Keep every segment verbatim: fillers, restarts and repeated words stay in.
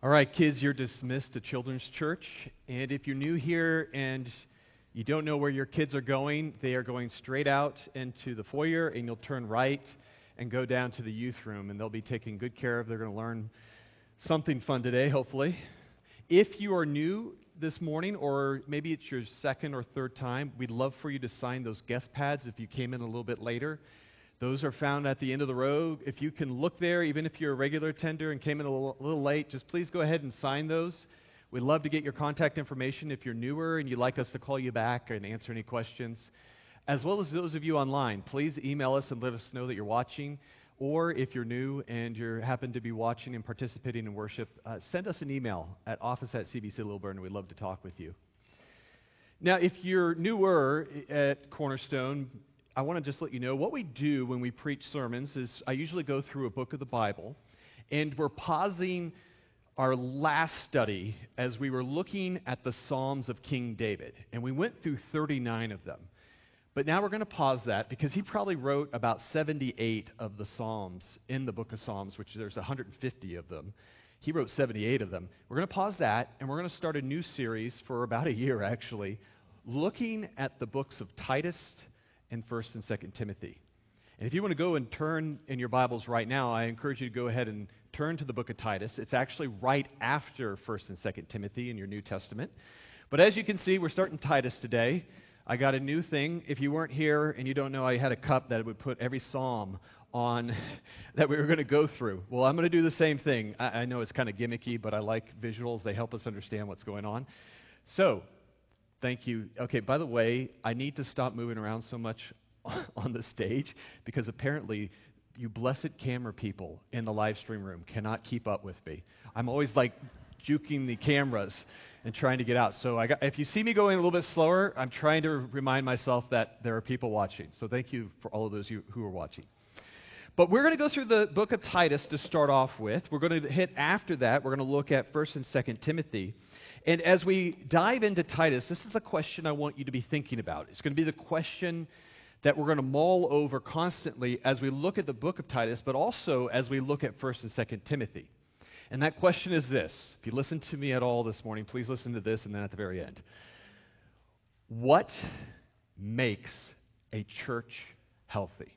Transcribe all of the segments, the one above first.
All right, kids, you're dismissed to Children's Church. And if you're new here and you don't know where your kids are going, they are going straight out into the foyer, and you'll turn right and go down to the youth room, and they'll be taken good care of. They're going to learn something fun today, hopefully. If you are new this morning, or maybe it's your second or third time, we'd love for you to sign those guest pads if you came in a little bit later. Those are found at the end of the row. If you can look there, even if you're a regular attender and came in a little, a little late, just please go ahead and sign those. We'd love to get your contact information if you're newer and you'd like us to call you back and answer any questions. As well as those of you online, please email us and let us know that you're watching. Or if you're new and you happen to be watching and participating in worship, uh, send us an email at office at c b c lilburn. We'd love to talk with you. Now, if you're newer at Cornerstone, I want to just let you know what we do when we preach sermons is I usually go through a book of the Bible, and we're pausing our last study as we were looking at the Psalms of King David, and we went through thirty-nine of them. But now we're going to pause that because he probably wrote about seventy-eight of the Psalms in the book of Psalms, which there's one hundred fifty of them. He wrote seventy-eight of them. We're going to pause that, and we're going to start a new series for about a year, actually, looking at the books of Titus and First and Second Timothy. And if you want to go and turn in your Bibles right now, I encourage you to go ahead and turn to the book of Titus. It's actually right after First and Second Timothy in your New Testament. But as you can see, we're starting Titus today. I got a new thing. If you weren't here and you don't know, I had a cup that would put every psalm on that we were going to go through. Well, I'm going to do the same thing. I, I know it's kind of gimmicky, but I like visuals. They help us understand what's going on. So, thank you. Okay, by the way, I need to stop moving around so much on the stage because apparently you blessed camera people in the live stream room cannot keep up with me. I'm always like juking the cameras and trying to get out. So I got, if you see me going a little bit slower, I'm trying to remind myself that there are people watching. So thank you for all of those you who are watching. But we're going to go through the book of Titus to start off with. We're going to hit after that. We're going to look at First and Second Timothy. And as we dive into Titus, this is a question I want you to be thinking about. It's going to be the question that we're going to mull over constantly as we look at the book of Titus, but also as we look at First and Second Timothy. And that question is this. If you listen to me at all this morning, please listen to this and then at the very end. What makes a church healthy?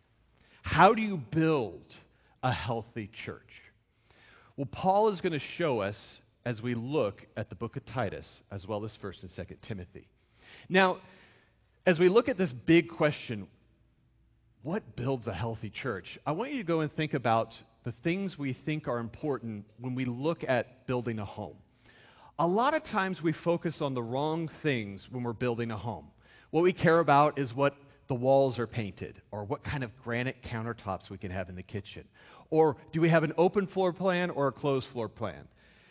How do you build a healthy church? Well, Paul is going to show us as we look at the book of Titus, as well as First and Second Timothy. Now, as we look at this big question, what builds a healthy church? I want you to go and think about the things we think are important when we look at building a home. A lot of times we focus on the wrong things when we're building a home. What we care about is what the walls are painted, or what kind of granite countertops we can have in the kitchen. Or do we have an open floor plan or a closed floor plan?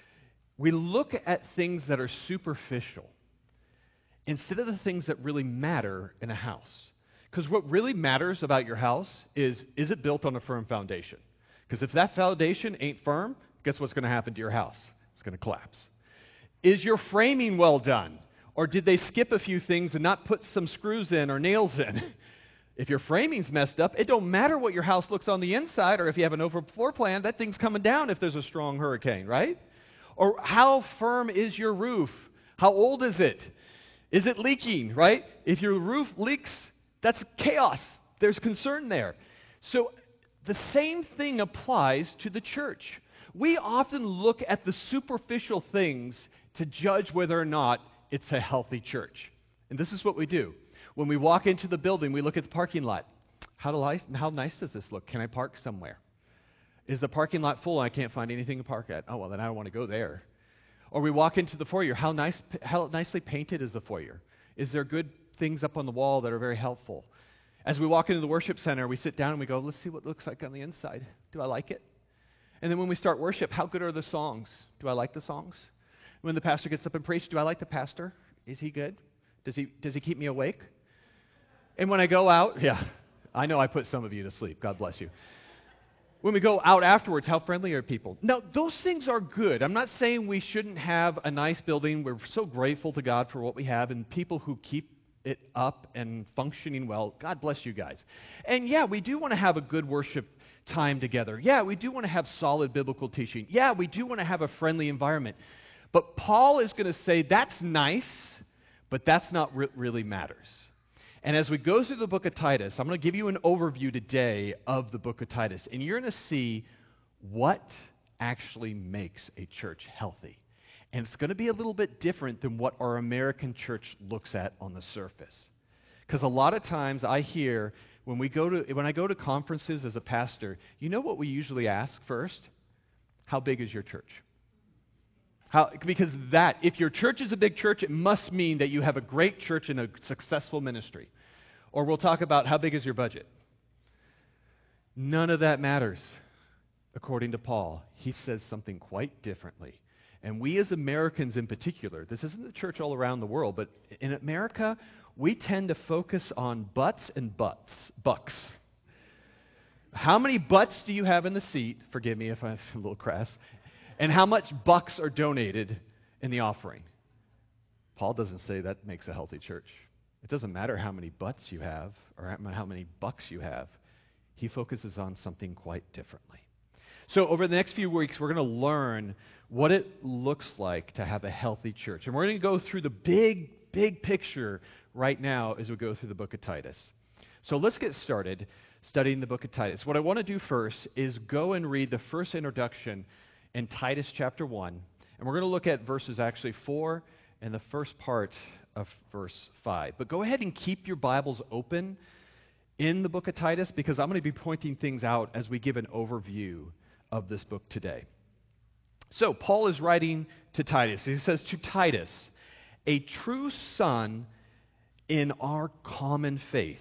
We look at things that are superficial instead of the things that really matter in a house. Because what really matters about your house is, is it built on a firm foundation? Because if that foundation ain't firm, guess what's going to happen to your house? It's going to collapse. Is your framing well done? Or did they skip a few things and not put some screws in or nails in? If your framing's messed up, it don't matter what your house looks on the inside, or if you have an open floor plan, that thing's coming down if there's a strong hurricane, right? Or how firm is your roof? How old is it? Is it leaking, right? If your roof leaks, that's chaos. There's concern there. So the same thing applies to the church. We often look at the superficial things to judge whether or not it's a healthy church. And this is what we do. When we walk into the building, we look at the parking lot. How, do I, how nice does this look? Can I park somewhere? Is the parking lot full and I can't find anything to park at? Oh, well, then I don't want to go there. Or we walk into the foyer. How nice, how nicely painted is the foyer? Is there good things up on the wall that are very helpful? As we walk into the worship center, we sit down and we go, let's see what it looks like on the inside. Do I like it? And then when we start worship, how good are the songs? Do I like the songs? When the pastor gets up and preaches, do I like the pastor? Is he good? Does he, does he keep me awake? And when I go out, yeah, I know I put some of you to sleep. God bless you. When we go out afterwards, how friendly are people? Now, those things are good. I'm not saying we shouldn't have a nice building. We're so grateful to God for what we have, and people who keep it up and functioning well. God bless you guys. And yeah, we do want to have a good worship time together. Yeah, we do want to have solid biblical teaching. Yeah, we do want to have a friendly environment. But Paul is going to say that's nice, but that's not what really matters. And as we go through the book of Titus, I'm going to give you an overview today of the book of Titus. And you're going to see what actually makes a church healthy. And it's going to be a little bit different than what our American church looks at on the surface. Because a lot of times I hear when we go to when I go to conferences as a pastor, you know what we usually ask first? How big is your church? How, because that, if your church is a big church, it must mean that you have a great church and a successful ministry. Or we'll talk about how big is your budget. None of that matters, according to Paul. He says something quite differently. And we as Americans in particular, this isn't the church all around the world, but in America, we tend to focus on butts and butts, bucks. How many butts do you have in the seat? Forgive me if I'm a little crass. And how much bucks are donated in the offering? Paul doesn't say that makes a healthy church. It doesn't matter how many butts you have or how many bucks you have. He focuses on something quite differently. So over the next few weeks, we're going to learn what it looks like to have a healthy church. And we're going to go through the big, big picture right now as we go through the book of Titus. So let's get started studying the book of Titus. What I want to do first is go and read the first introduction in Titus chapter one. And we're going to look at verses actually four and the first part of verse five. But go ahead and keep your Bibles open in the book of Titus because I'm going to be pointing things out as we give an overview of this book today. So Paul is writing to Titus. He says, to Titus, a true son in our common faith,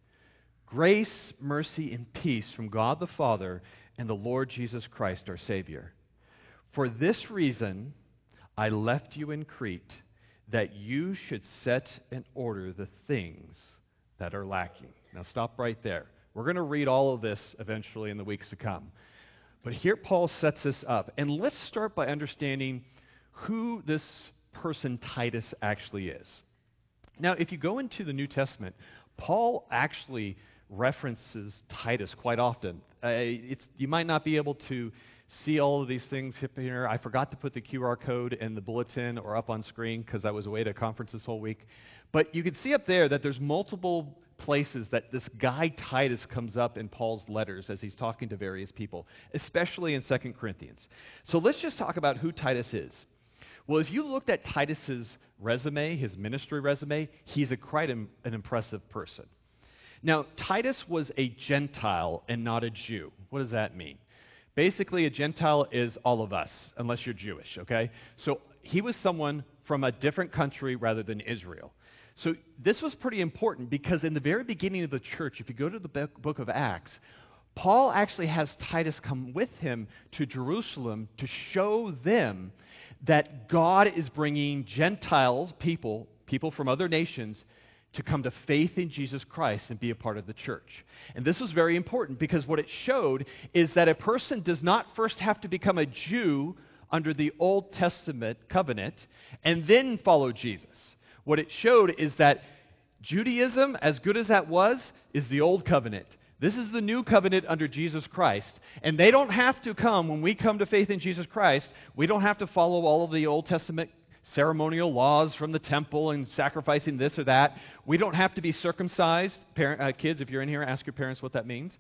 grace, mercy, and peace from God the Father and the Lord Jesus Christ our Savior. For this reason I left you in Crete, that you should set in order the things that are lacking. Now stop right there. We're going to read all of this eventually in the weeks to come. But here Paul sets this up. And let's start by understanding who this person Titus actually is. Now, if you go into the New Testament, Paul actually references Titus quite often. Uh, it's, you might not be able to see all of these things here. I forgot to put the Q R code in the bulletin or up on screen because I was away at a conference this whole week. But you can see up there that there's multiple places that this guy Titus comes up in Paul's letters as he's talking to various people, especially in Second Corinthians. So let's just talk about who Titus is. Well, if you looked at Titus's resume, his ministry resume, he's a quite an, an impressive person. Now, Titus was a Gentile and not a Jew. What does that mean? Basically, a Gentile is all of us, unless you're Jewish, okay? So he was someone from a different country rather than Israel. So this was pretty important because in the very beginning of the church, if you go to the book of Acts, Paul actually has Titus come with him to Jerusalem to show them that God is bringing Gentiles, people, people from other nations, to come to faith in Jesus Christ and be a part of the church. And this was very important because what it showed is that a person does not first have to become a Jew under the Old Testament covenant and then follow Jesus. What it showed is that Judaism, as good as that was, is the old covenant. This is the new covenant under Jesus Christ. And they don't have to come, when we come to faith in Jesus Christ, we don't have to follow all of the Old Testament ceremonial laws from the temple and sacrificing this or that. We don't have to be circumcised. Parent, uh, kids, if you're in here, ask your parents what that means.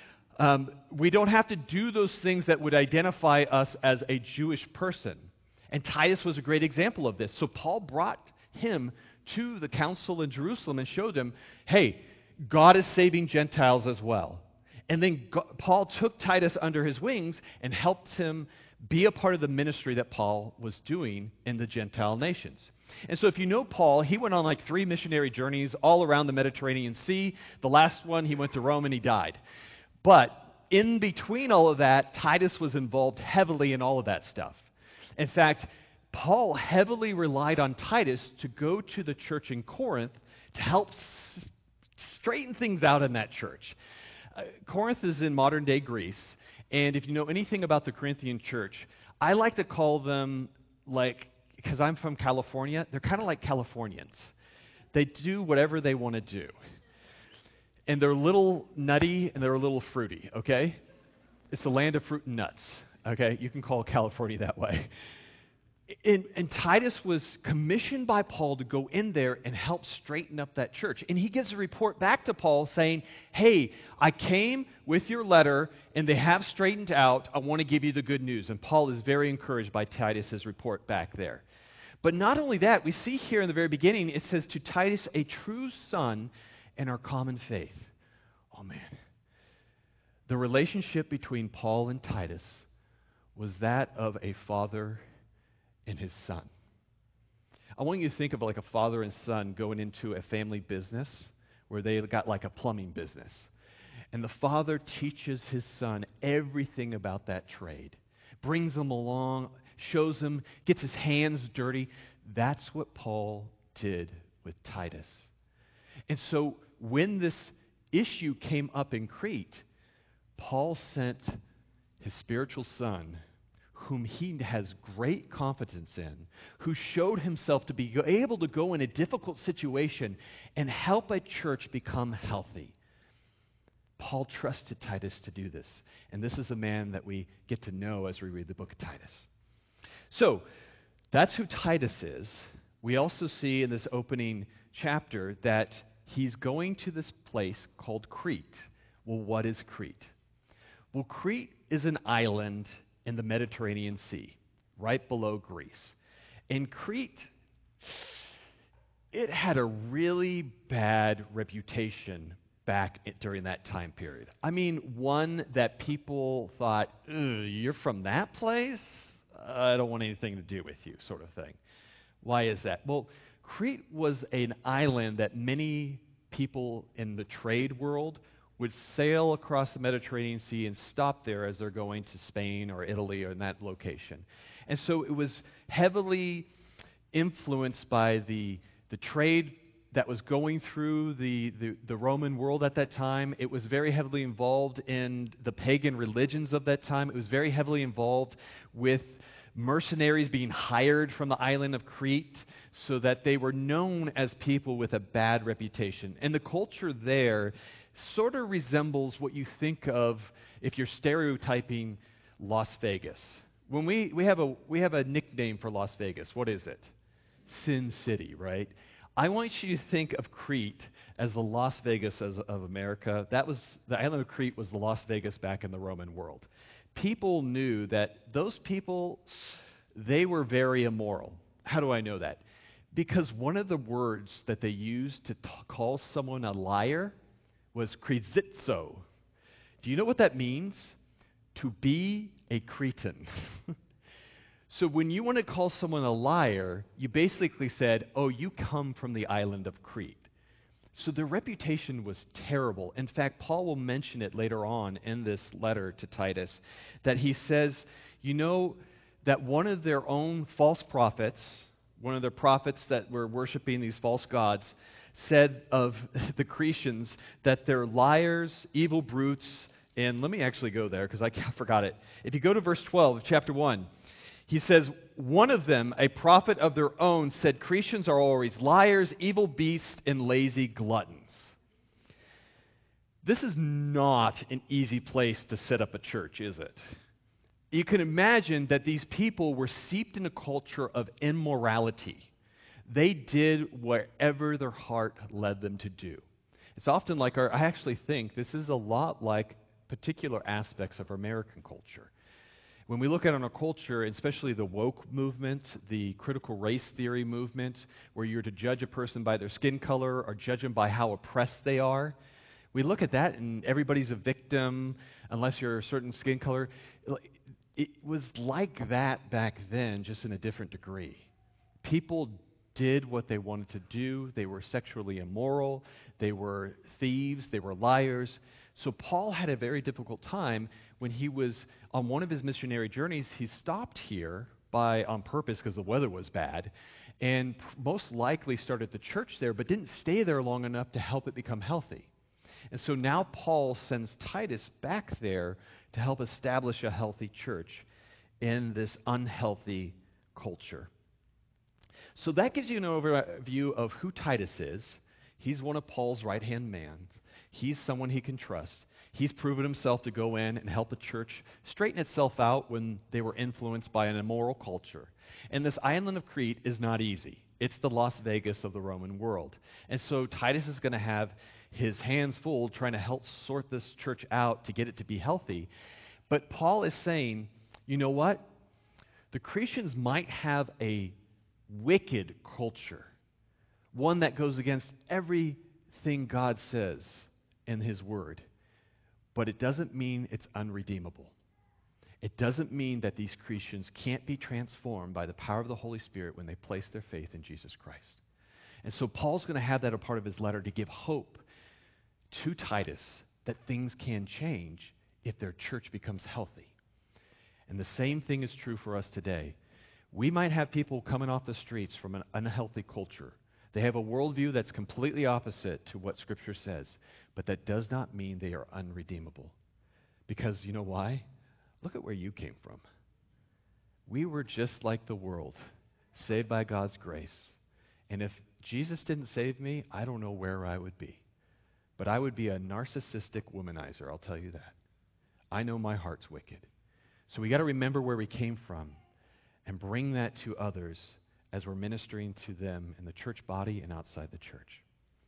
Um, we don't have to do those things that would identify us as a Jewish person. And Titus was a great example of this. So Paul brought him to the council in Jerusalem and showed him, hey, God is saving Gentiles as well. And then God, Paul took Titus under his wings and helped him be a part of the ministry that Paul was doing in the Gentile nations. And so if you know Paul, he went on like three missionary journeys all around the Mediterranean Sea. The last one, he went to Rome and he died. But in between all of that, Titus was involved heavily in all of that stuff. In fact, Paul heavily relied on Titus to go to the church in Corinth to help s- straighten things out in that church. Uh, Corinth is in modern-day Greece, and if you know anything about the Corinthian church, I like to call them like, because I'm from California, they're kind of like Californians. They do whatever they want to do. And they're a little nutty and they're a little fruity, okay? It's the land of fruit and nuts. Okay, you can call California that way. And, and Titus was commissioned by Paul to go in there and help straighten up that church. And he gives a report back to Paul saying, hey, I came with your letter and they have straightened out. I want to give you the good news. And Paul is very encouraged by Titus's report back there. But not only that, we see here in the very beginning, it says to Titus, a true son in our common faith. Oh man. The relationship between Paul and Titus was that of a father and his son. I want you to think of like a father and son going into a family business where they got like a plumbing business. And the father teaches his son everything about that trade, brings him along, shows him, gets his hands dirty. That's what Paul did with Titus. And so when this issue came up in Crete, Paul sent his spiritual son, whom he has great confidence in, who showed himself to be able to go in a difficult situation and help a church become healthy. Paul trusted Titus to do this. And this is the man that we get to know as we read the book of Titus. So, that's who Titus is. We also see in this opening chapter that he's going to this place called Crete. Well, what is Crete? Well, Crete is an island in the Mediterranean Sea, right below Greece. And Crete, it had a really bad reputation back during that time period. I mean, one that people thought, you're from that place? I don't want anything to do with you, sort of thing. Why is that? Well, Crete was an island that many people in the trade world would sail across the Mediterranean Sea and stop there as they're going to Spain or Italy or in that location. And so it was heavily influenced by the, the trade that was going through the, the, the Roman world at that time. It was very heavily involved in the pagan religions of that time. It was very heavily involved with mercenaries being hired from the island of Crete so that they were known as people with a bad reputation. And the culture there sort of resembles what you think of if you're stereotyping Las Vegas. When we, we have a we have a nickname for Las Vegas. What is it? Sin City, right? I want you to think of Crete as the Las Vegas as, of America. That was the island of Crete was the Las Vegas back in the Roman world. People knew that those people, they were very immoral. How do I know that? Because one of the words that they used to t- call someone a liar was krizitzo. Do you know what that means? To be a Cretan. So when you want to call someone a liar, you basically said, oh, you come from the island of Crete. So their reputation was terrible. In fact, Paul will mention it later on in this letter to Titus, that he says, you know, that one of their own false prophets, one of their prophets that were worshiping these false gods, said of the Cretians that they're liars, evil brutes, and let me actually go there because I forgot it. If you go to verse twelve of chapter one, he says, one of them, a prophet of their own, said Cretians are always liars, evil beasts, and lazy gluttons. This is not an easy place to set up a church, is it? You can imagine that these people were steeped in a culture of immorality. They did whatever their heart led them to do. It's often like our, I actually think this is a lot like particular aspects of our American culture. When we look at our culture, especially the woke movement, the critical race theory movement, where you're to judge a person by their skin color or judge them by how oppressed they are, we look at that and everybody's a victim unless you're a certain skin color. It was like that back then, just in a different degree. People did what they wanted to do. They were sexually immoral. They were thieves. They were liars. So Paul had a very difficult time when he was on one of his missionary journeys. He stopped here by on purpose because the weather was bad, and most likely started the church there, but didn't stay there long enough to help it become healthy. And so now Paul sends Titus back there to help establish a healthy church in this unhealthy culture. So that gives you an overview of who Titus is. He's one of Paul's right-hand men. He's someone he can trust. He's proven himself to go in and help the church straighten itself out when they were influenced by an immoral culture. And this island of Crete is not easy. It's the Las Vegas of the Roman world. And so Titus is going to have his hands full trying to help sort this church out to get it to be healthy. But Paul is saying, you know what? The Cretans might have a wicked culture, one that goes against everything God says in his word. But it doesn't mean it's unredeemable. It doesn't mean that these Cretans can't be transformed by the power of the Holy Spirit when they place their faith in Jesus Christ. And so Paul's going to have that a part of his letter to give hope to Titus that things can change if their church becomes healthy. And the same thing is true for us today. We might have people coming off the streets from an unhealthy culture. They have a worldview that's completely opposite to what Scripture says, but that does not mean they are unredeemable. Because you know why? Look at where you came from. We were just like the world, saved by God's grace. And if Jesus didn't save me, I don't know where I would be. But I would be a narcissistic womanizer, I'll tell you that. I know my heart's wicked. So we got to remember where we came from and bring that to others as we're ministering to them in the church body and outside the church.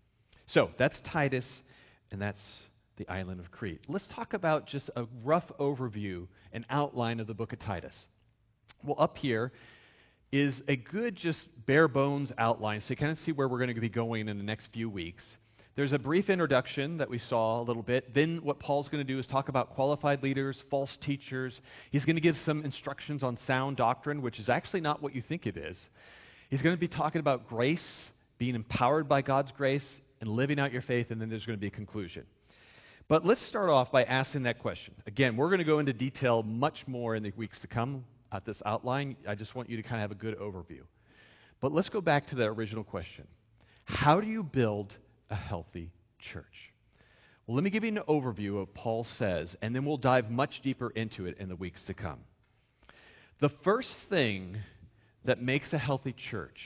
So that's Titus, and that's the island of Crete. Let's talk about just a rough overview, an outline of the book of Titus. Well, up here is a good, just bare bones outline, so you kind of see where we're going to be going in the next few weeks. There's a brief introduction that we saw a little bit. Then what Paul's going to do is talk about qualified leaders, false teachers. He's going to give some instructions on sound doctrine, which is actually not what you think it is. He's going to be talking about grace, being empowered by God's grace, and living out your faith, and then there's going to be a conclusion. But let's start off by asking that question. Again, we're going to go into detail much more in the weeks to come at this outline. I just want you to kind of have a good overview. But let's go back to the original question. How do you build a healthy church? Well, let me give you an overview of what Paul says, and then we'll dive much deeper into it in the weeks to come. The first thing that makes a healthy church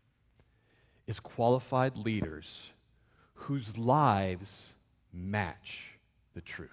is qualified leaders whose lives match the truth.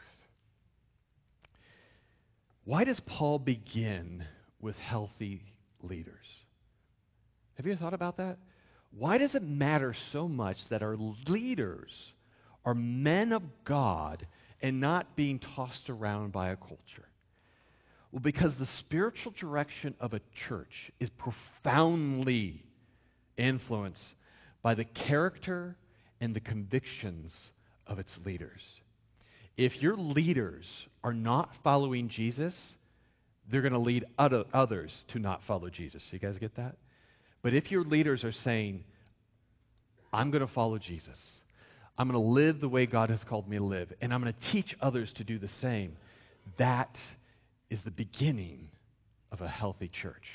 Why does Paul begin with healthy leaders? Have you ever thought about that? Why does it matter so much that our leaders are men of God and not being tossed around by a culture? Well, because the spiritual direction of a church is profoundly influenced by the character and the convictions of its leaders. If your leaders are not following Jesus, they're going to lead other, others to not follow Jesus. You guys get that? But if your leaders are saying, I'm going to follow Jesus, I'm going to live the way God has called me to live, and I'm going to teach others to do the same, that is the beginning of a healthy church.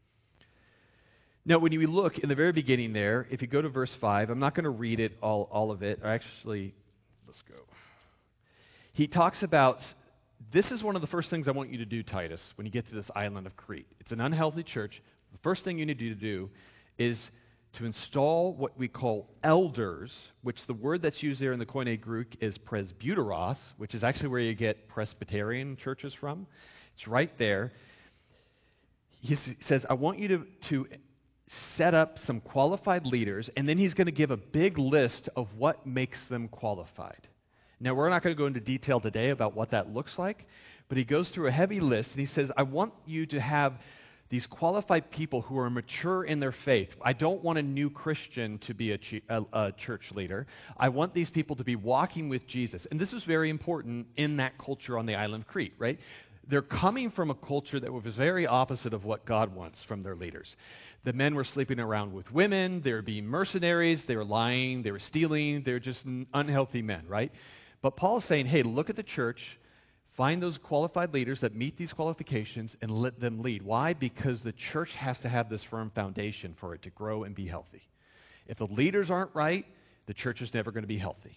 Now, when you look in the very beginning there, if you go to verse five, I'm not going to read it, all, all of it. Or actually, let's go. He talks about, this is one of the first things I want you to do, Titus, when you get to this island of Crete. It's an unhealthy church. The first thing you need to do is to install what we call elders, which the word that's used there in the Koine Greek is presbyteros, which is actually where you get Presbyterian churches from. It's right there. He says, I want you to, to set up some qualified leaders, and then he's going to give a big list of what makes them qualified. Now, we're not going to go into detail today about what that looks like, but he goes through a heavy list, and he says, I want you to have these qualified people who are mature in their faith. I don't want a new Christian to be a, ch- a, a church leader. I want these people to be walking with Jesus. And this is very important in that culture on the island of Crete, right? They're coming from a culture that was very opposite of what God wants from their leaders. The men were sleeping around with women. They were being mercenaries. They were lying. They were stealing. They were just unhealthy men, right? But Paul is saying, hey, look at the church. Find those qualified leaders that meet these qualifications and let them lead. Why? Because the church has to have this firm foundation for it to grow and be healthy. If the leaders aren't right, the church is never going to be healthy.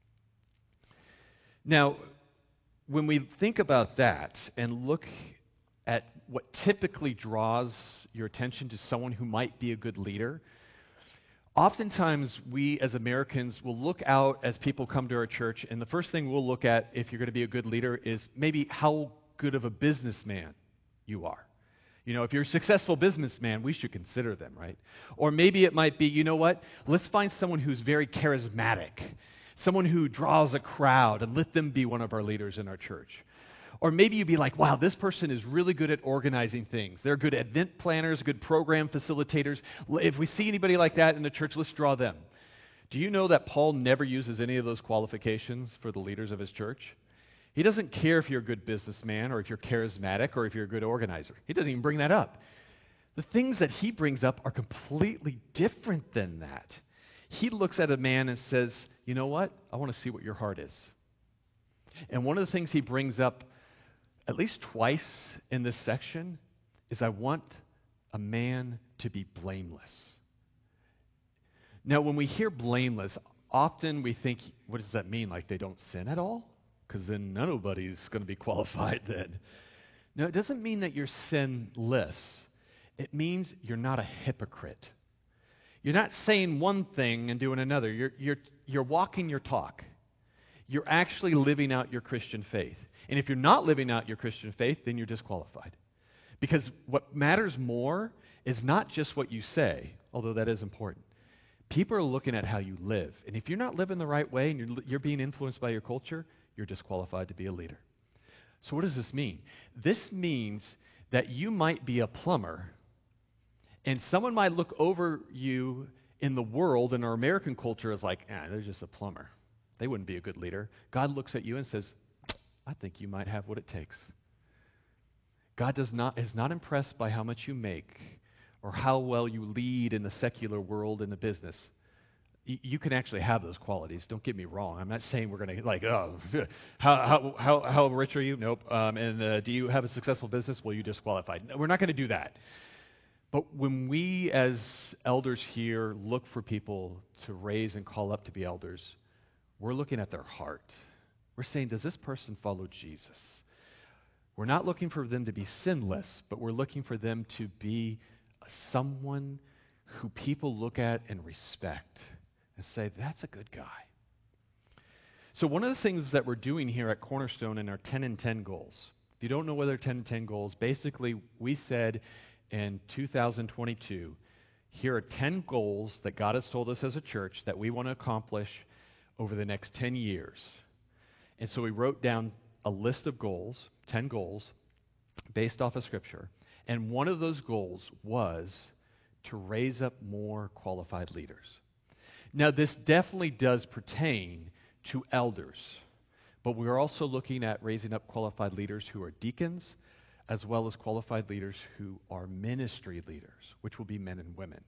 Now, when we think about that and look at what typically draws your attention to someone who might be a good leader, Oftentimes, we as Americans will look out as people come to our church, and the first thing we'll look at if you're going to be a good leader is maybe how good of a businessman you are. You know, if you're a successful businessman, we should consider them, right? Or maybe it might be, you know what? Let's find someone who's very charismatic, someone who draws a crowd, and let them be one of our leaders in our church. Or maybe you'd be like, wow, this person is really good at organizing things. They're good event planners, good program facilitators. If we see anybody like that in the church, let's draw them. Do you know that Paul never uses any of those qualifications for the leaders of his church? He doesn't care if you're a good businessman or if you're charismatic or if you're a good organizer. He doesn't even bring that up. The things that he brings up are completely different than that. He looks at a man and says, you know what? I want to see what your heart is. And one of the things he brings up at least twice in this section is I want a man to be blameless. Now, when we hear blameless, often we think, what does that mean? Like they don't sin at all? Because then nobody's going to be qualified then. No, it doesn't mean that you're sinless. It means you're not a hypocrite. You're not saying one thing and doing another. You're, you're, you're walking your talk. You're actually living out your Christian faith. And if you're not living out your Christian faith, then you're disqualified. Because what matters more is not just what you say, although that is important. People are looking at how you live. And if you're not living the right way and you're, you're being influenced by your culture, you're disqualified to be a leader. So what does this mean? This means that you might be a plumber, and someone might look over you in the world, in our American culture, as like, ah, they're just a plumber. They wouldn't be a good leader. God looks at you and says, I think you might have what it takes. God does not is not impressed by how much you make or how well you lead in the secular world in the business. Y- you can actually have those qualities. Don't get me wrong. I'm not saying we're going to like, oh, how how how how rich are you? Nope. Um, and uh, do you have a successful business? Well, you disqualified. No, we're not going to do that. But when we as elders here look for people to raise and call up to be elders, we're looking at their heart. We're saying, does this person follow Jesus? We're not looking for them to be sinless, but we're looking for them to be someone who people look at and respect and say, that's a good guy. So one of the things that we're doing here at Cornerstone in our ten and ten goals, if you don't know what our ten and ten goals, basically we said in two thousand twenty-two, here are ten goals that God has told us as a church that we want to accomplish over the next ten years. And so we wrote down a list of goals, ten goals, based off of Scripture. And one of those goals was to raise up more qualified leaders. Now, this definitely does pertain to elders, but we're also looking at raising up qualified leaders who are deacons, as well as qualified leaders who are ministry leaders, which will be men and women.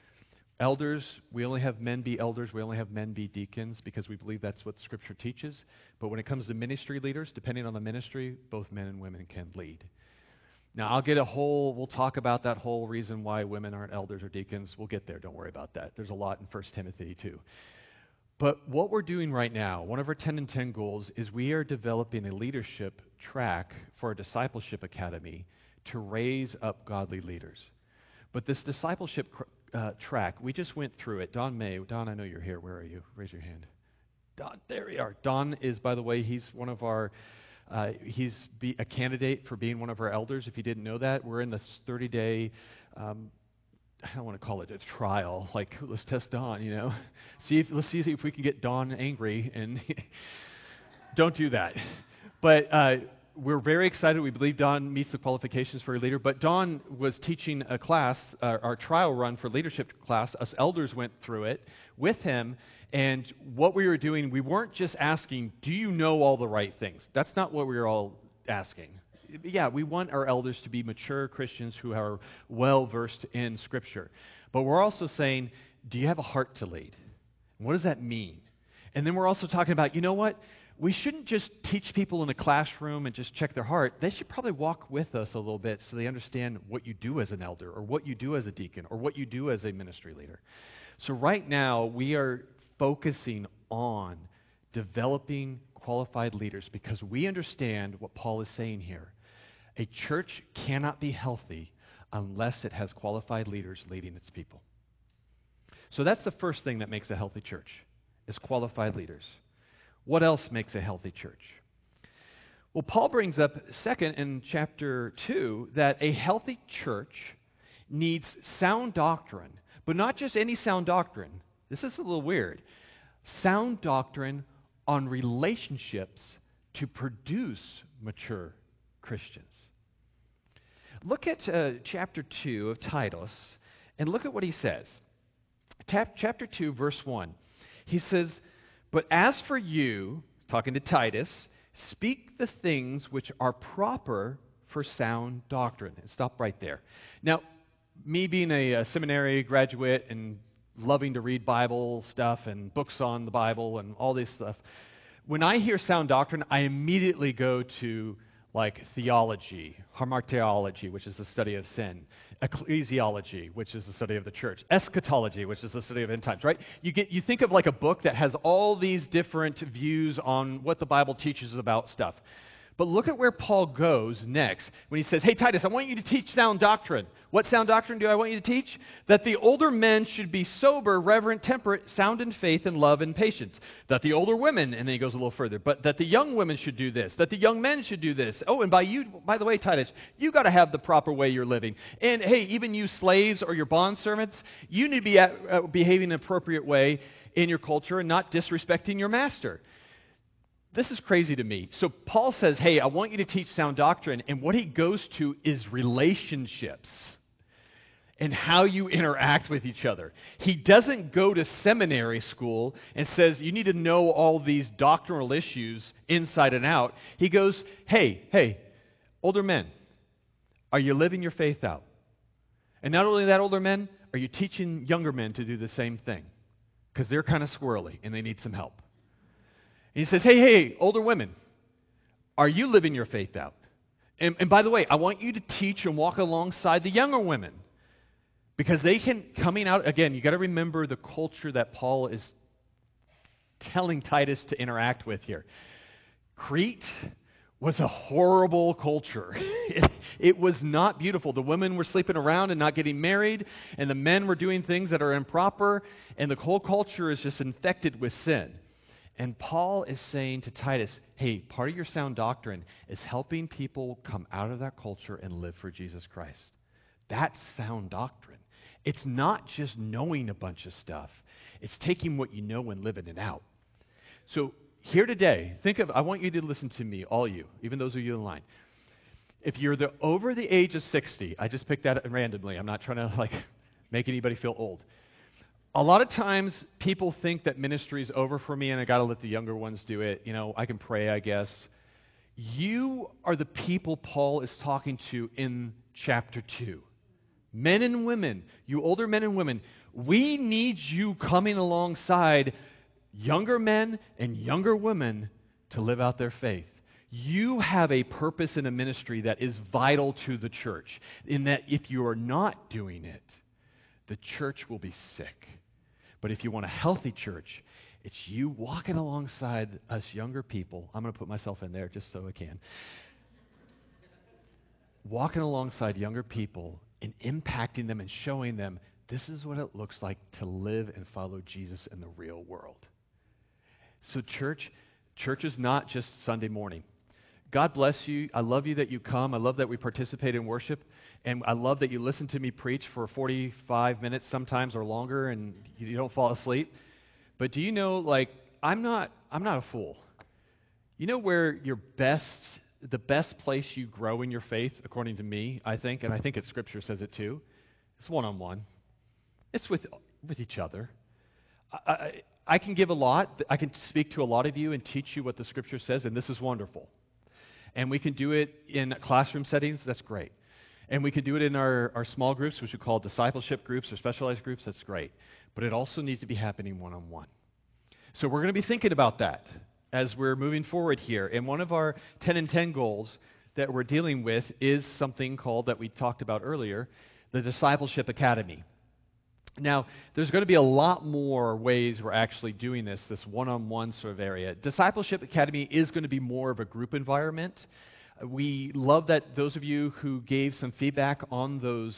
Elders, we only have men be elders, we only have men be deacons because we believe that's what Scripture teaches. But when it comes to ministry leaders, depending on the ministry, both men and women can lead. Now, I'll get a whole, we'll talk about that whole reason why women aren't elders or deacons. We'll get there, don't worry about that. There's a lot in First Timothy too. But what we're doing right now, one of our ten and ten goals, is we are developing a leadership track for our discipleship academy to raise up godly leaders. But this discipleship uh, track, we just went through it. Don May, Don, I know you're here. Where are you? Raise your hand. Don, there we are. Don is, by the way, he's one of our, uh, he's be a candidate for being one of our elders. If you didn't know that, we're in the thirty-day, um, I don't want to call it a trial. Like, let's test Don, you know. See if let's see if we can get Don angry, and don't do that. But uh, we're very excited. We believe Don meets the qualifications for a leader. But Don was teaching a class, uh, our trial run for leadership class. Us elders went through it with him. And what we were doing, we weren't just asking, do you know all the right things? That's not what we were all asking. Yeah, we want our elders to be mature Christians who are well-versed in Scripture. But we're also saying, do you have a heart to lead? What does that mean? And then we're also talking about, you know what? We shouldn't just teach people in a classroom and just check their heart. They should probably walk with us a little bit so they understand what you do as an elder or what you do as a deacon or what you do as a ministry leader. So right now, we are focusing on developing qualified leaders because we understand what Paul is saying here. A church cannot be healthy unless it has qualified leaders leading its people. So that's the first thing that makes a healthy church, is qualified leaders. What else makes a healthy church? Well, Paul brings up, second, in chapter two, that a healthy church needs sound doctrine, but not just any sound doctrine. This is a little weird. Sound doctrine on relationships to produce mature Christians. Look at uh, chapter two of Titus, and look at what he says. Tap, chapter two, verse one. He says, "But as for you," talking to Titus, "speak the things which are proper for sound doctrine." And stop right there. Now, me being a, a seminary graduate and loving to read Bible stuff and books on the Bible and all this stuff, when I hear sound doctrine, I immediately go to like theology, hamartiology, which is the study of sin, ecclesiology, which is the study of the church, eschatology, which is the study of end times, right? You get you think of like a book that has all these different views on what the Bible teaches about stuff. But look at where Paul goes next when he says, "Hey, Titus, I want you to teach sound doctrine." What sound doctrine do I want you to teach? "That the older men should be sober, reverent, temperate, sound in faith and love and patience. That the older women," and then he goes a little further, "but that the young women should do this. That the young men should do this. Oh, and by you, by the way, Titus, you got to have the proper way you're living. And hey, even you slaves or your bondservants, you need to be at, uh, behaving in an appropriate way in your culture and not disrespecting your master." This is crazy to me. So Paul says, hey, I want you to teach sound doctrine, and what he goes to is relationships and how you interact with each other. He doesn't go to seminary school and says, you need to know all these doctrinal issues inside and out. He goes, hey, hey, older men, are you living your faith out? And not only that, older men, are you teaching younger men to do the same thing? Because they're kind of squirrely and they need some help. He says, hey, hey, older women, are you living your faith out? And, and by the way, I want you to teach and walk alongside the younger women, because they can, coming out, again, you got to remember the culture that Paul is telling Titus to interact with here. Crete was a horrible culture. It, it was not beautiful. The women were sleeping around and not getting married, and the men were doing things that are improper, and the whole culture is just infected with sin. And Paul is saying to Titus, hey, part of your sound doctrine is helping people come out of that culture and live for Jesus Christ. That's sound doctrine. It's not just knowing a bunch of stuff. It's taking what you know and living it out. So here today, think of, I want you to listen to me, all you, even those of you in line. If you're the, over the age of sixty, I just picked that randomly. I'm not trying to like make anybody feel old. A lot of times people think that ministry is over for me and I got to let the younger ones do it. You know, I can pray, I guess. You are the people Paul is talking to in chapter two. Men and women, you older men and women, we need you coming alongside younger men and younger women to live out their faith. You have a purpose in a ministry that is vital to the church, in that if you are not doing it, the church will be sick. But if you want a healthy church, it's you walking alongside us younger people. I'm going to put myself in there just so I can. Walking alongside younger people and impacting them and showing them this is what it looks like to live and follow Jesus in the real world. So church, church is not just Sunday morning. God bless you. I love you that you come. I love that we participate in worship. And I love that you listen to me preach for forty-five minutes sometimes or longer and you don't fall asleep. But do you know, like, I'm not I'm not a fool. You know where your best, the best place you grow in your faith, according to me, I think, and I think it's Scripture says it too, it's one-on-one. It's with with each other. I, I, I can give a lot. I can speak to a lot of you and teach you what the Scripture says, and this is wonderful. And we can do it in classroom settings. That's great. And we can do it in our, our small groups, which we call discipleship groups or specialized groups. That's great. But it also needs to be happening one-on-one. So we're going to be thinking about that as we're moving forward here. And one of our ten and ten goals that we're dealing with is something called, that we talked about earlier, the Discipleship Academy. Now, there's going to be a lot more ways we're actually doing this, this one-on-one sort of area. Discipleship Academy is going to be more of a group environment. We love that those of you who gave some feedback on those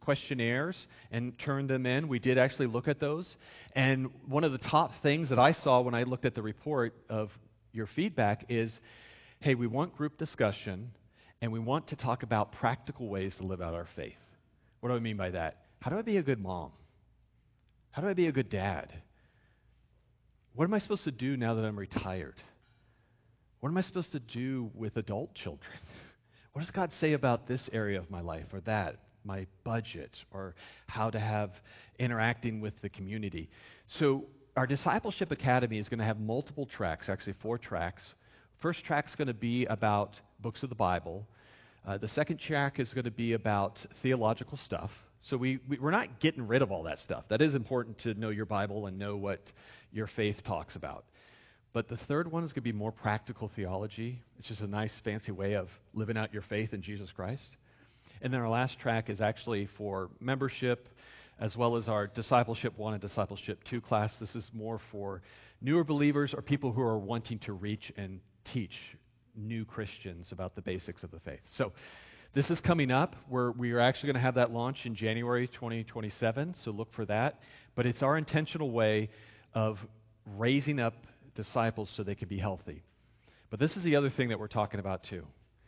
questionnaires and turn them in. We did actually look at those. And one of the top things that I saw when I looked at the report of your feedback is, hey, we want group discussion, and we want to talk about practical ways to live out our faith. What do I mean by that? How do I be a good mom? How do I be a good dad? What am I supposed to do now that I'm retired? What am I supposed to do with adult children? What does God say about this area of my life or that, my budget, or how to have interacting with the community? So our Discipleship Academy is going to have multiple tracks, actually four tracks. First track is going to be about books of the Bible. Uh, the second track is going to be about theological stuff. So we, we, we're not getting rid of all that stuff. That is important to know your Bible and know what your faith talks about. But the third one is going to be more practical theology. It's just a nice, fancy way of living out your faith in Jesus Christ. And then our last track is actually for membership, as well as our Discipleship one and Discipleship two class. This is more for newer believers or people who are wanting to reach and teach new Christians about the basics of the faith. So this is coming up. We're, we are actually going to have that launch in January twenty twenty-seven, so look for that. But it's our intentional way of raising up disciples so they can be healthy. But this is the other thing that we're talking about too.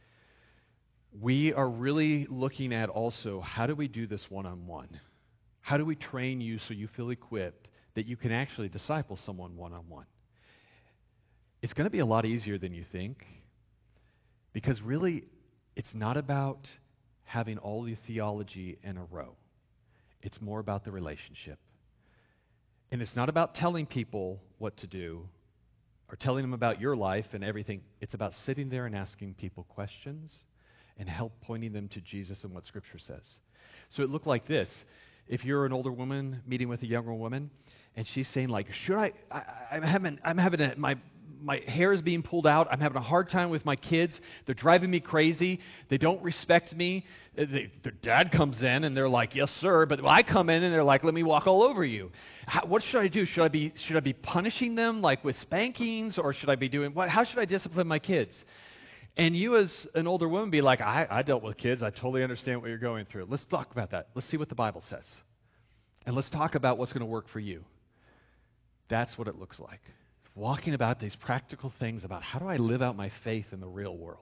We are really looking at also, how do we do this one-on-one? How do we train you so you feel equipped that you can actually disciple someone one-on-one? It's going to be a lot easier than you think, because really, it's not about having all the theology in a row. It's more about the relationship. And it's not about telling people what to do or telling them about your life and everything. It's about sitting there and asking people questions and help pointing them to Jesus and what Scripture says. So it looked like this. If you're an older woman meeting with a younger woman, and she's saying, like, should I, I I'm having, I'm having a, my, my hair is being pulled out. I'm having a hard time with my kids. They're driving me crazy. They don't respect me. They, their dad comes in, and they're like, yes, sir. But I come in, and they're like, let me walk all over you. How, what should I do? Should I be should I be punishing them, like with spankings, or should I be doing what? How should I discipline my kids? And you as an older woman be like, I, I dealt with kids. I totally understand what you're going through. Let's talk about that. Let's see what the Bible says. And let's talk about what's going to work for you. That's what it looks like. Walking about these practical things about how do I live out my faith in the real world.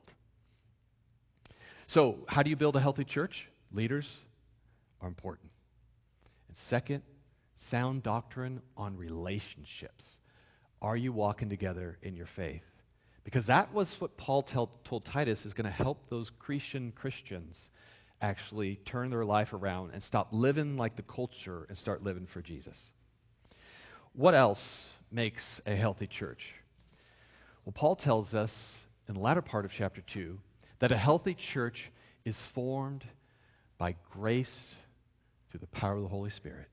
So how do you build a healthy church? Leaders are important. And second, sound doctrine on relationships. Are you walking together in your faith? Because that was what Paul tell, told Titus is going to help those Cretan Christians actually turn their life around and stop living like the culture and start living for Jesus. What else makes a healthy church? Well, Paul tells us in the latter part of chapter two that a healthy church is formed by grace through the power of the Holy Spirit.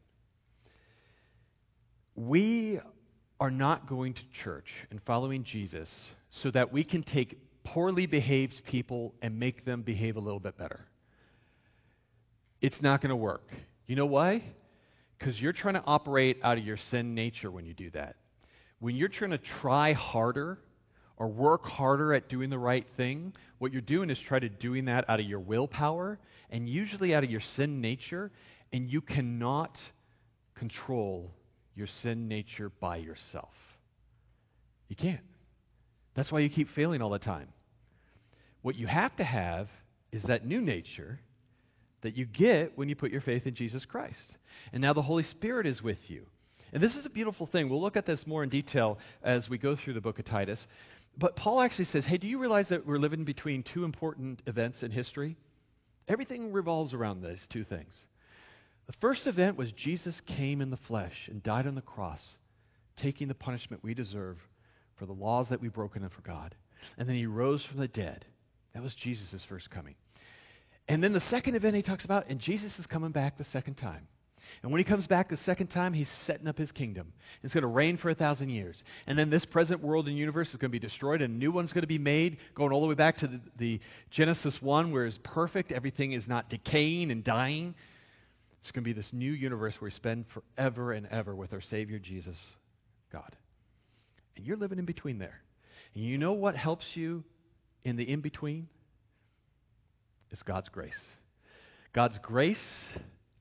We are not going to church and following Jesus so that we can take poorly behaved people and make them behave a little bit better. It's not going to work. You know why? Because you're trying to operate out of your sin nature when you do that. When you're trying to try harder or work harder at doing the right thing, what you're doing is try to doing that out of your willpower and usually out of your sin nature, and you cannot control your sin nature by yourself. You can't. That's why you keep failing all the time. What you have to have is that new nature that you get when you put your faith in Jesus Christ. And now the Holy Spirit is with you. And this is a beautiful thing. We'll look at this more in detail as we go through the book of Titus. But Paul actually says, hey, do you realize that we're living between two important events in history? Everything revolves around these two things. The first event was Jesus came in the flesh and died on the cross, taking the punishment we deserve for the laws that we've broken and for God. And then he rose from the dead. That was Jesus' first coming. And then the second event he talks about, and Jesus is coming back the second time. And when he comes back the second time, he's setting up his kingdom. It's going to reign for a thousand years. And then this present world and universe is going to be destroyed, and a new one's going to be made, going all the way back to the, the Genesis one, where it's perfect. Everything is not decaying and dying. It's going to be this new universe where we spend forever and ever with our Savior, Jesus, God. And you're living in between there. And you know what helps you in the in-between? It's God's grace. God's grace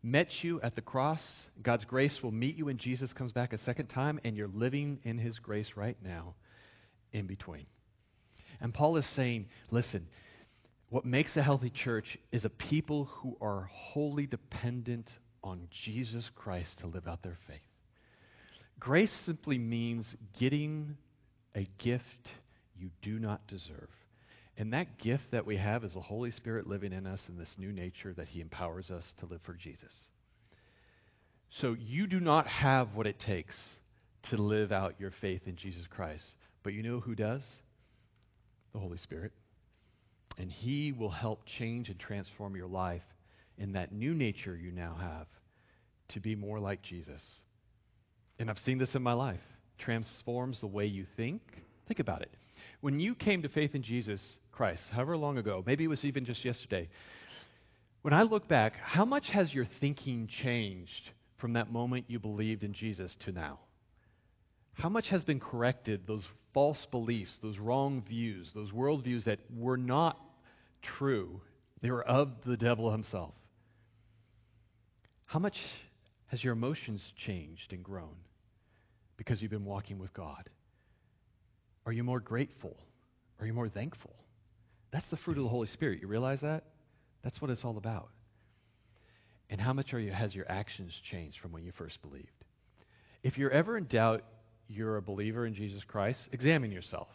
met you at the cross. God's grace will meet you when Jesus comes back a second time, and you're living in his grace right now in between. And Paul is saying, listen, what makes a healthy church is a people who are wholly dependent on Jesus Christ to live out their faith. Grace simply means getting a gift you do not deserve. And that gift that we have is the Holy Spirit living in us in this new nature that he empowers us to live for Jesus. So you do not have what it takes to live out your faith in Jesus Christ. But you know who does? The Holy Spirit. And he will help change and transform your life in that new nature you now have to be more like Jesus. And I've seen this in my life. Transforms the way you think. Think about it. When you came to faith in Jesus Christ, however long ago, maybe it was even just yesterday, when I look back, how much has your thinking changed from that moment you believed in Jesus to now? How much has been corrected, those false beliefs, those wrong views, those worldviews that were not true? They were of the devil himself. How much has your emotions changed and grown because you've been walking with God? Are you more grateful? Are you more thankful? That's the fruit of the Holy Spirit. You realize that? That's what it's all about. And how much are you, has your actions changed from when you first believed? If you're ever in doubt you're a believer in Jesus Christ, examine yourself.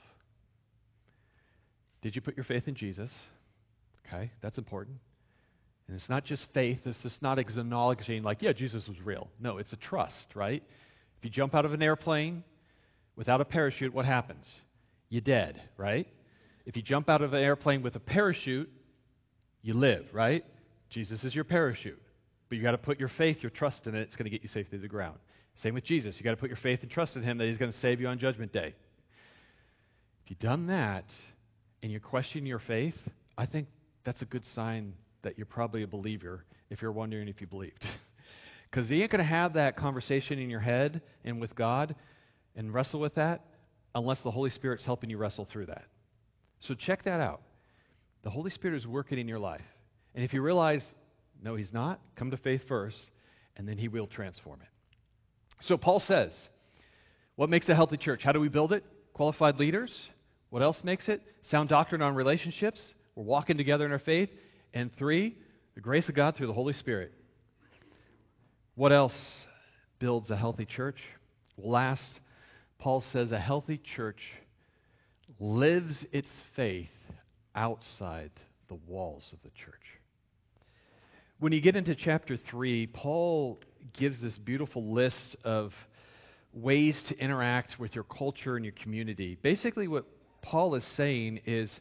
Did you put your faith in Jesus? Okay, that's important. And it's not just faith. It's just not acknowledging like, yeah, Jesus was real. No, it's a trust, right? If you jump out of an airplane without a parachute, what happens? You're dead, right? If you jump out of an airplane with a parachute, you live, right? Jesus is your parachute. But you got to put your faith, your trust in it. It's going to get you safely to the ground. Same with Jesus. You got to put your faith and trust in him that he's going to save you on Judgment Day. If you've done that and you're questioning your faith, I think that's a good sign that you're probably a believer if you're wondering if you believed. Because you ain't going to have that conversation in your head and with God and wrestle with that unless the Holy Spirit's helping you wrestle through that. So check that out. The Holy Spirit is working in your life. And if you realize, no, he's not, come to faith first, and then he will transform it. So Paul says, what makes a healthy church? How do we build it? Qualified leaders. What else makes it? Sound doctrine on relationships. We're walking together in our faith. And three, the grace of God through the Holy Spirit. What else builds a healthy church? Well, last, Paul says a healthy church lives its faith outside the walls of the church. When you get into chapter three, Paul gives this beautiful list of ways to interact with your culture and your community. Basically, what Paul is saying is,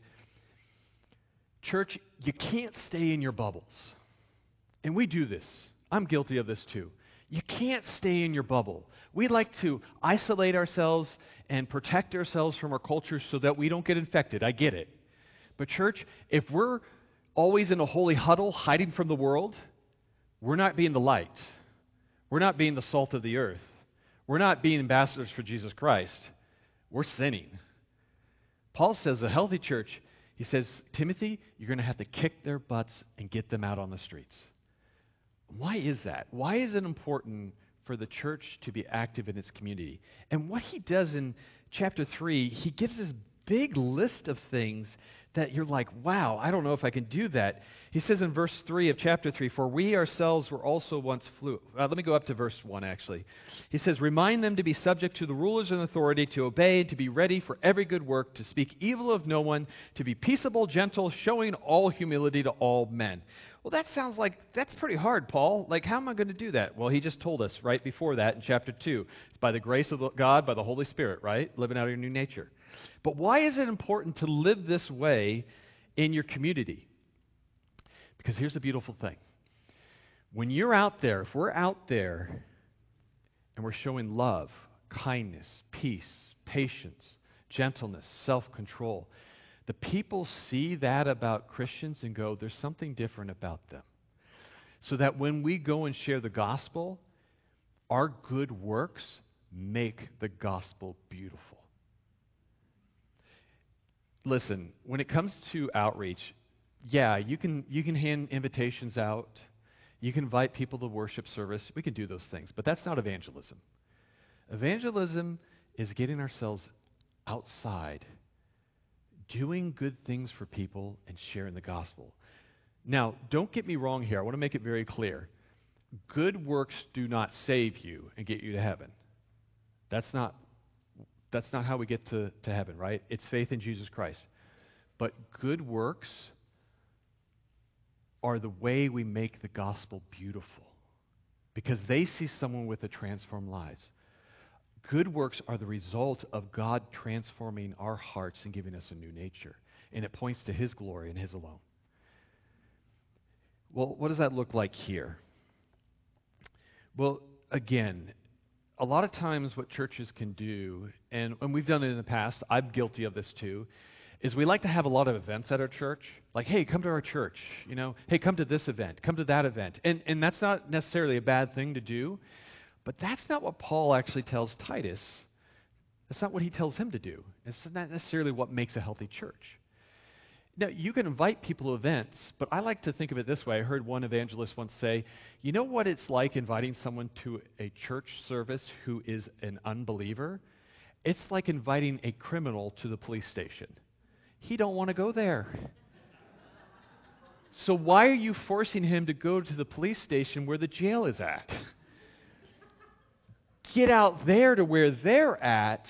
church, you can't stay in your bubbles. And we do this. I'm guilty of this too. You can't stay in your bubble. We like to isolate ourselves and protect ourselves from our culture so that we don't get infected. I get it. But church, if we're always in a holy huddle hiding from the world, we're not being the light. We're not being the salt of the earth. We're not being ambassadors for Jesus Christ. We're sinning. Paul says a healthy church, he says, Timothy, you're going to have to kick their butts and get them out on the streets. Why is that? Why is it important for the church to be active in its community? And what he does in chapter three, he gives this big list of things that you're like, wow, I don't know if I can do that. He says in verse three of chapter three, for we ourselves were also once flew. Uh, let me go up to verse one, actually. He says, remind them to be subject to the rulers and authority, to obey, to be ready for every good work, to speak evil of no one, to be peaceable, gentle, showing all humility to all men. Well, that sounds like, that's pretty hard, Paul. Like, how am I going to do that? Well, he just told us right before that in chapter two. It's by the grace of God, by the Holy Spirit, right? Living out your new nature. But why is it important to live this way in your community? Because here's the beautiful thing. When you're out there, if we're out there and we're showing love, kindness, peace, patience, gentleness, self-control, the people see that about Christians and go, there's something different about them. So that when we go and share the gospel, our good works make the gospel beautiful. Listen, when it comes to outreach, yeah, you can you can hand invitations out. You can invite people to worship service. We can do those things, but that's not evangelism. Evangelism is getting ourselves outside, doing good things for people and sharing the gospel. Now, don't get me wrong here. I want to make it very clear. Good works do not save you and get you to heaven. That's not that's not how we get to, to heaven, right? It's faith in Jesus Christ. But good works are the way we make the gospel beautiful because they see someone with a transformed lives. Good works are the result of God transforming our hearts and giving us a new nature. And it points to His glory and His alone. Well, what does that look like here? Well, again, a lot of times what churches can do, and, and we've done it in the past, I'm guilty of this too, is we like to have a lot of events at our church. Like, hey, come to our church, you know, hey, come to this event, come to that event. And, and that's not necessarily a bad thing to do, but that's not what Paul actually tells Titus. That's not what he tells him to do. It's not necessarily what makes a healthy church. Now, you can invite people to events, but I like to think of it this way. I heard one evangelist once say, you know what it's like inviting someone to a church service who is an unbeliever? It's like inviting a criminal to the police station. He don't want to go there. So why are you forcing him to go to the police station where the jail is at? Get out there to where they're at,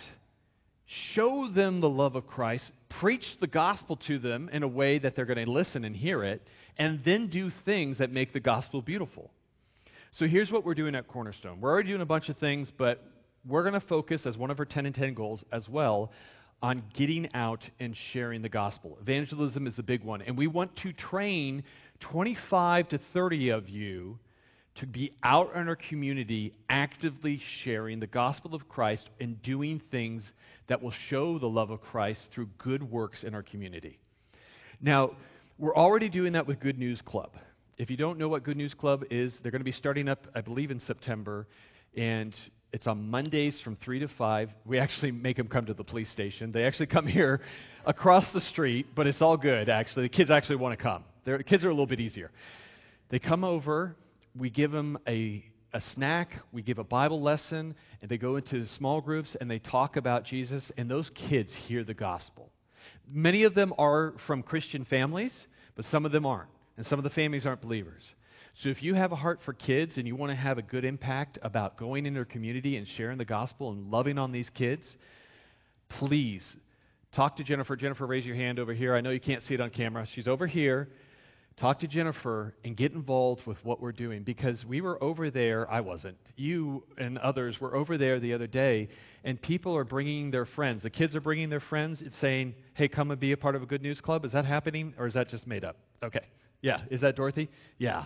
show them the love of Christ, preach the gospel to them in a way that they're going to listen and hear it, and then do things that make the gospel beautiful. So here's what we're doing at Cornerstone. We're already doing a bunch of things, but we're going to focus as one of our ten and ten goals as well on getting out and sharing the gospel. Evangelism is the big one, and we want to train twenty-five to thirty of you to be out in our community actively sharing the gospel of Christ and doing things that will show the love of Christ through good works in our community. Now, we're already doing that with Good News Club. If you don't know what Good News Club is, they're going to be starting up, I believe, in September, and it's on Mondays from three to five. We actually make them come to the police station. They actually come here across the street, but it's all good, actually. The kids actually want to come. The kids are a little bit easier. They come over. We give them a, a snack, we give a Bible lesson, and they go into small groups and they talk about Jesus, and those kids hear the gospel. Many of them are from Christian families, but some of them aren't, and some of the families aren't believers. So if you have a heart for kids and you want to have a good impact about going into a community and sharing the gospel and loving on these kids, please talk to Jennifer. Jennifer, raise your hand over here. I know you can't see it on camera. She's over here. Talk to Jennifer and get involved with what we're doing because we were over there. I wasn't. You and others were over there the other day, and people are bringing their friends. The kids are bringing their friends. It's saying, hey, come and be a part of a Good News Club. Is that happening, or is that just made up? Okay. Yeah. Is that Dorothy? Yeah.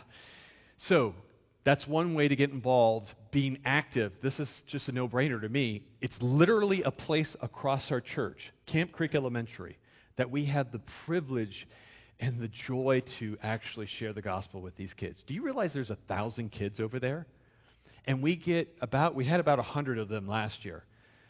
So that's one way to get involved, being active. This is just a no-brainer to me. It's literally a place across our church, Camp Creek Elementary, that we have the privilege and the joy to actually share the gospel with these kids. Do you realize there's a thousand kids over there? And we get about, we had about a hundred of them last year.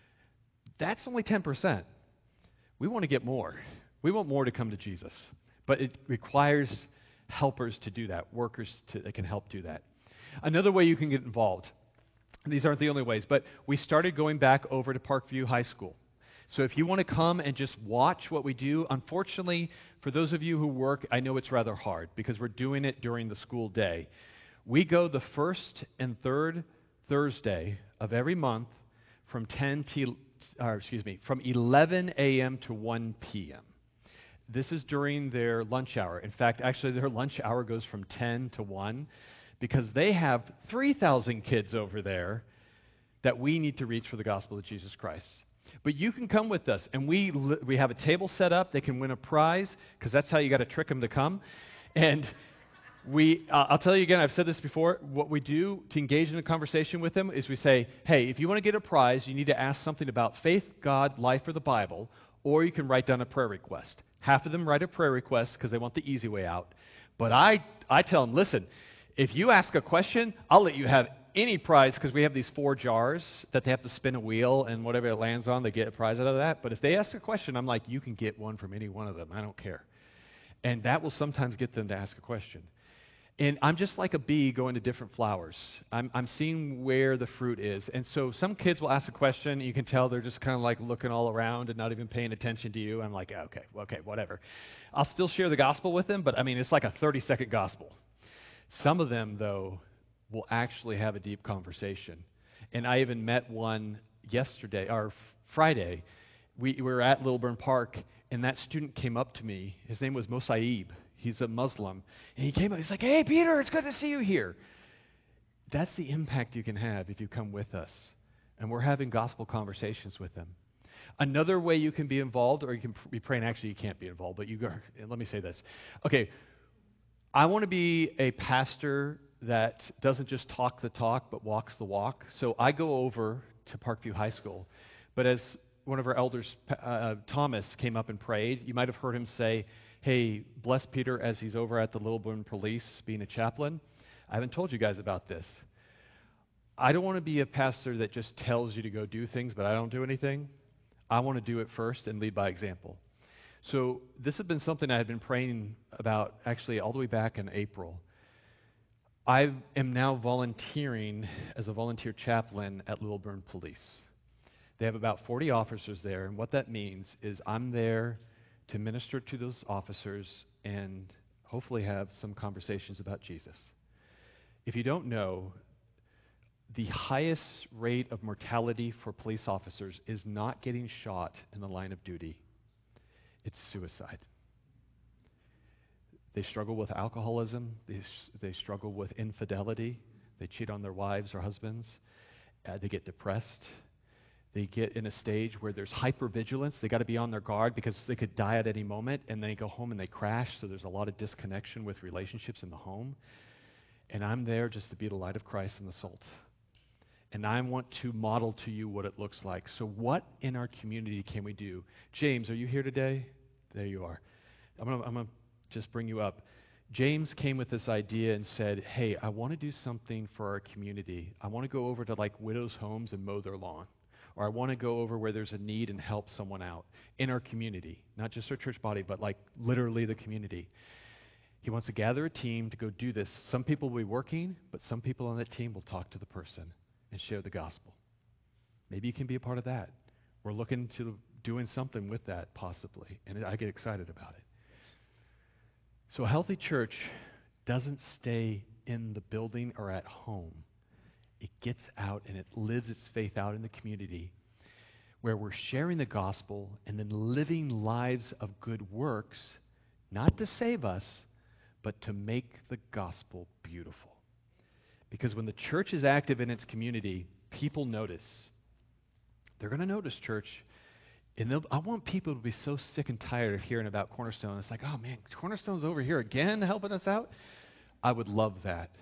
That's only ten percent. We want to get more. We want more to come to Jesus. But it requires helpers to do that, workers to, that can help do that. Another way you can get involved, these aren't the only ways, but we started going back over to Parkview High School. So if you want to come and just watch what we do, unfortunately, for those of you who work, I know it's rather hard because we're doing it during the school day. We go the first and third Thursday of every month from ten to, or excuse me, from eleven a.m. to one p.m. This is during their lunch hour. In fact, actually, their lunch hour goes from ten to one because they have three thousand kids over there that we need to reach for the gospel of Jesus Christ. But you can come with us, and we we have a table set up. They can win a prize, because that's how you got to trick them to come. And we, uh, I'll tell you again, I've said this before, what we do to engage in a conversation with them is we say, hey, if you want to get a prize, you need to ask something about faith, God, life, or the Bible, or you can write down a prayer request. Half of them write a prayer request because they want the easy way out. But I, I tell them, listen, if you ask a question, I'll let you have any prize, because we have these four jars that they have to spin a wheel, and whatever it lands on, they get a prize out of that. But if they ask a question, I'm like, you can get one from any one of them. I don't care. And that will sometimes get them to ask a question. And I'm just like a bee going to different flowers. I'm, I'm seeing where the fruit is. And so some kids will ask a question. You can tell they're just kind of like looking all around and not even paying attention to you. I'm like, okay, okay, whatever. I'll still share the gospel with them, but I mean, it's like a thirty-second gospel. Some of them, though, will actually have a deep conversation. And I even met one yesterday, or Friday. We, we were at Lilburn Park, and that student came up to me. His name was Mosaib. He's a Muslim. And he came up, he's like, hey, Peter, it's good to see you here. That's the impact you can have if you come with us. And we're having gospel conversations with them. Another way you can be involved, or you can be praying, actually you can't be involved, but you go, let me say this. Okay, I want to be a pastor that doesn't just talk the talk, but walks the walk. So I go over to Parkview High School. But as one of our elders, uh, Thomas, came up and prayed, you might have heard him say, hey, bless Peter as he's over at the Lilburn Police being a chaplain. I haven't told you guys about this. I don't want to be a pastor that just tells you to go do things, but I don't do anything. I want to do it first and lead by example. So this has been something I had been praying about actually all the way back in April. I am now volunteering as a volunteer chaplain at Lilburn Police. They have about forty officers there, and what that means is I'm there to minister to those officers and hopefully have some conversations about Jesus. If you don't know, the highest rate of mortality for police officers is not getting shot in the line of duty. It's suicide. They struggle with alcoholism. They, they struggle with infidelity. They cheat on their wives or husbands. Uh, they get depressed. They get in a stage where there's hypervigilance. They got to be on their guard because they could die at any moment, and they go home and they crash, so there's a lot of disconnection with relationships in the home. And I'm there just to be the light of Christ and the salt. And I want to model to you what it looks like. So what in our community can we do? James, are you here today? There you are. I'm going I'm to just bring you up. James came with this idea and said, hey, I want to do something for our community. I want to go over to like widows' homes and mow their lawn. Or I want to go over where there's a need and help someone out in our community, not just our church body, but like literally the community. He wants to gather a team to go do this. Some people will be working, but some people on that team will talk to the person and share the gospel. Maybe you can be a part of that. We're looking to doing something with that possibly, and I get excited about it. So a healthy church doesn't stay in the building or at home. It gets out and it lives its faith out in the community where we're sharing the gospel and then living lives of good works, not to save us, but to make the gospel beautiful. Because when the church is active in its community, people notice. They're going to notice, church. And I want people to be so sick and tired of hearing about Cornerstone. It's like, oh man, Cornerstone's over here again helping us out? I would love that.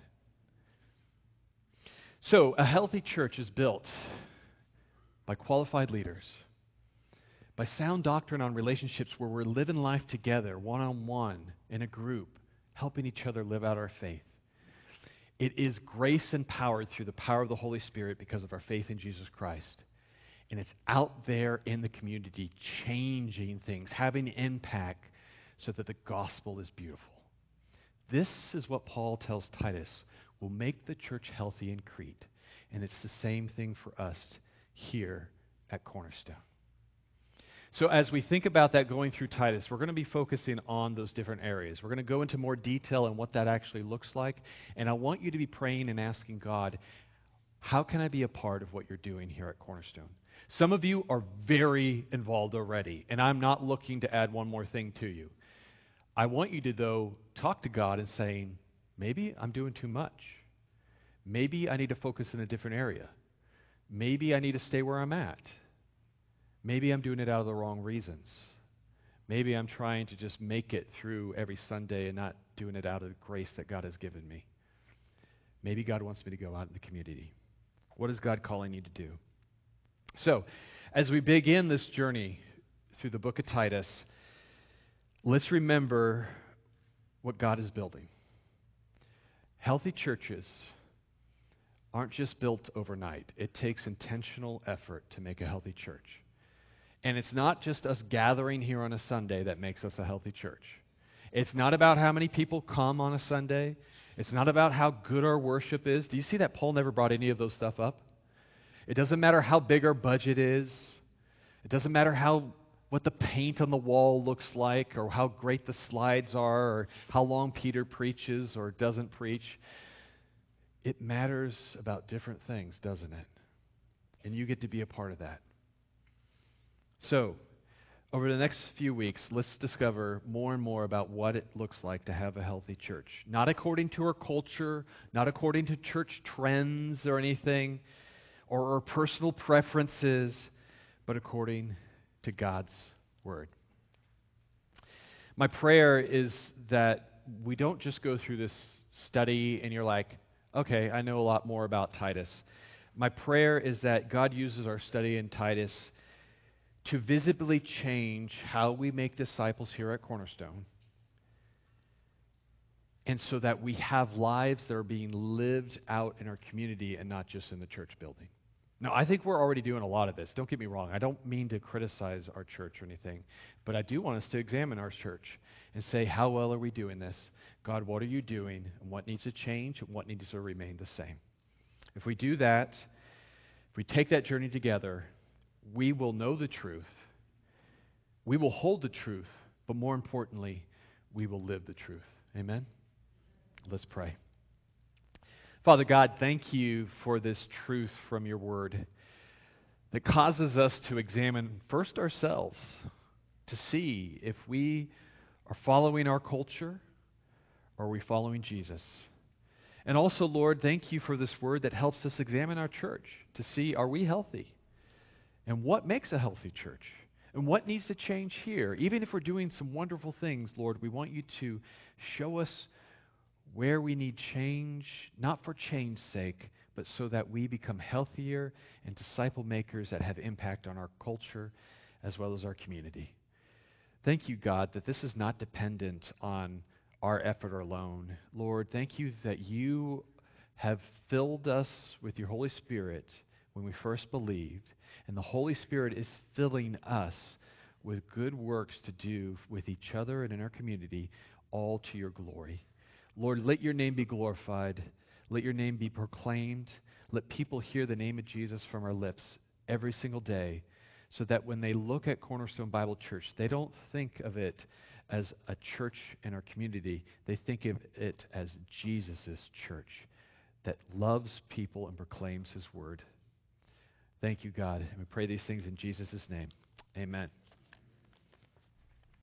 So, a healthy church is built by qualified leaders, by sound doctrine on relationships where we're living life together, one-on-one, in a group, helping each other live out our faith. It is grace empowered through the power of the Holy Spirit because of our faith in Jesus Christ. And it's out there in the community changing things, having impact so that the gospel is beautiful. This is what Paul tells Titus will make the church healthy in Crete. And it's the same thing for us here at Cornerstone. So as we think about that going through Titus, we're going to be focusing on those different areas. We're going to go into more detail on what that actually looks like. And I want you to be praying and asking God, how can I be a part of what you're doing here at Cornerstone? Some of you are very involved already, and I'm not looking to add one more thing to you. I want you to, though, talk to God and saying, maybe I'm doing too much. Maybe I need to focus in a different area. Maybe I need to stay where I'm at. Maybe I'm doing it out of the wrong reasons. Maybe I'm trying to just make it through every Sunday and not doing it out of the grace that God has given me. Maybe God wants me to go out in the community. What is God calling you to do? So, as we begin this journey through the book of Titus, let's remember what God is building. Healthy churches aren't just built overnight. It takes intentional effort to make a healthy church. And it's not just us gathering here on a Sunday that makes us a healthy church. It's not about how many people come on a Sunday. It's not about how good our worship is. Do you see that Paul never brought any of those stuff up? It doesn't matter how big our budget is. It doesn't matter how what the paint on the wall looks like, or how great the slides are, or how long Peter preaches or doesn't preach. It matters about different things, doesn't it? And you get to be a part of that. So, over the next few weeks, let's discover more and more about what it looks like to have a healthy church. Not according to our culture, not according to church trends or anything, or our personal preferences, but according to God's Word. My prayer is that we don't just go through this study and you're like, okay, I know a lot more about Titus. My prayer is that God uses our study in Titus to visibly change how we make disciples here at Cornerstone, and so that we have lives that are being lived out in our community and not just in the church building. Now, I think we're already doing a lot of this. Don't get me wrong. I don't mean to criticize our church or anything, but I do want us to examine our church and say, how well are we doing this? God, what are you doing? And what needs to change? And what needs to remain the same? If we do that, if we take that journey together, we will know the truth. We will hold the truth, but more importantly, we will live the truth. Amen? Let's pray. Father God, thank you for this truth from your word that causes us to examine first ourselves to see if we are following our culture or are we following Jesus. And also, Lord, thank you for this word that helps us examine our church to see, are we healthy? And what makes a healthy church? And what needs to change here? Even if we're doing some wonderful things, Lord, we want you to show us where we need change, not for change's sake, but so that we become healthier and disciple makers that have impact on our culture as well as our community. Thank you, God, that this is not dependent on our effort alone. Lord, thank you that you have filled us with your Holy Spirit when we first believed, and the Holy Spirit is filling us with good works to do with each other and in our community, all to your glory. Lord, let your name be glorified. Let your name be proclaimed. Let people hear the name of Jesus from our lips every single day, so that when they look at Cornerstone Bible Church, they don't think of it as a church in our community. They think of it as Jesus' church that loves people and proclaims his word. Thank you, God. And we pray these things in Jesus' name. Amen.